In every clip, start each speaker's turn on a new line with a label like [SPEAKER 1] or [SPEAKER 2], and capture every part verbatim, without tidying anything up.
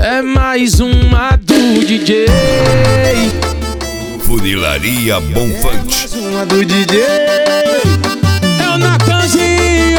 [SPEAKER 1] É mais uma do D J
[SPEAKER 2] Funilaria Bonfante.
[SPEAKER 3] Mais uma do D J.
[SPEAKER 1] É o Natanzinho.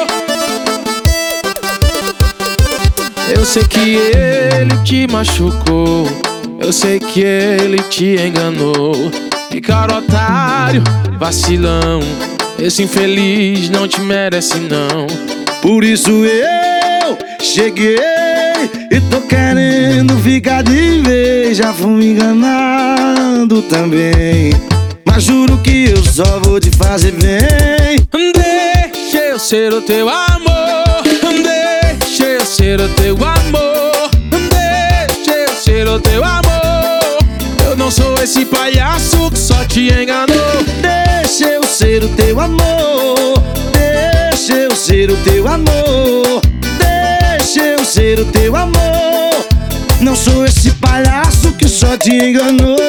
[SPEAKER 1] Eu sei que ele te machucou, eu sei que ele te enganou. E cara, otário, vacilão, esse infeliz não te merece não.
[SPEAKER 3] Por isso eu cheguei e tô querendo ficar de vez. Já fui enganado também, mas juro que eu só vou te fazer bem.
[SPEAKER 1] Deixa eu ser o teu amor, deixa eu ser o teu amor, deixa eu ser o teu amor. Eu não sou esse palhaço que só te enganou.
[SPEAKER 3] Deixa eu ser o teu amor, deixa eu ser o teu amor, deixa eu ser o teu amor. Não sou esse palhaço que só te enganou.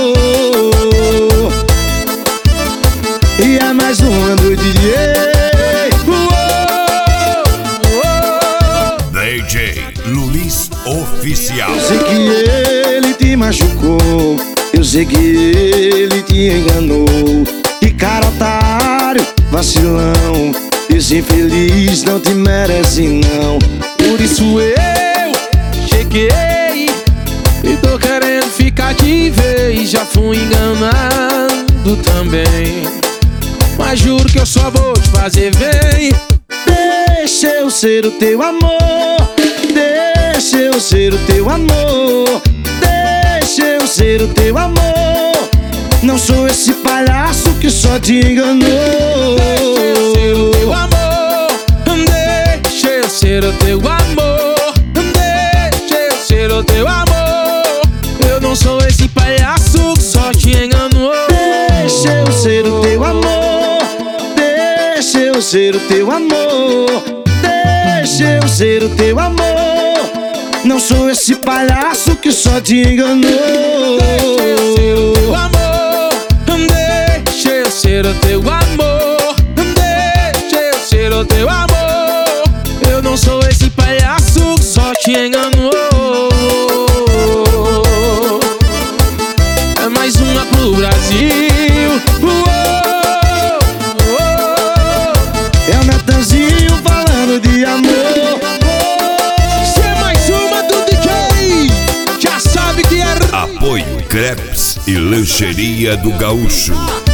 [SPEAKER 3] E é mais uma do D J.
[SPEAKER 2] D J Luiz Oficial.
[SPEAKER 3] Eu sei que ele te machucou, eu sei que ele te enganou. Que cara, otário, vacilão, esse infeliz não te merece não.
[SPEAKER 1] Por isso eu cheguei e tô querendo ficar de vez. Já fui enganado também, mas juro que eu só vou te fazer bem.
[SPEAKER 3] Deixa eu ser o teu amor, deixa eu ser o teu amor, deixa eu ser o teu amor. Não sou esse palhaço que só te enganou.
[SPEAKER 1] Deixa eu ser o teu amor, deixa eu ser o teu amor, deixa eu ser o teu amor. Eu não sou esse palhaço que só te enganou.
[SPEAKER 3] Deixa eu ser o teu amor, deixa eu ser o teu amor, deixa eu ser o teu amor. Não sou esse palhaço que só te enganou.
[SPEAKER 1] Deixa eu ser o teu amor, deixa eu ser o teu amor. Eu não sou esse palhaço que só te enganou. É mais uma pro Brasil.
[SPEAKER 3] É o Natanzinho falando de amor.
[SPEAKER 1] Se é mais uma do D J, já sabe que é.
[SPEAKER 2] Apoio Crepes e Lancheria do Gaúcho.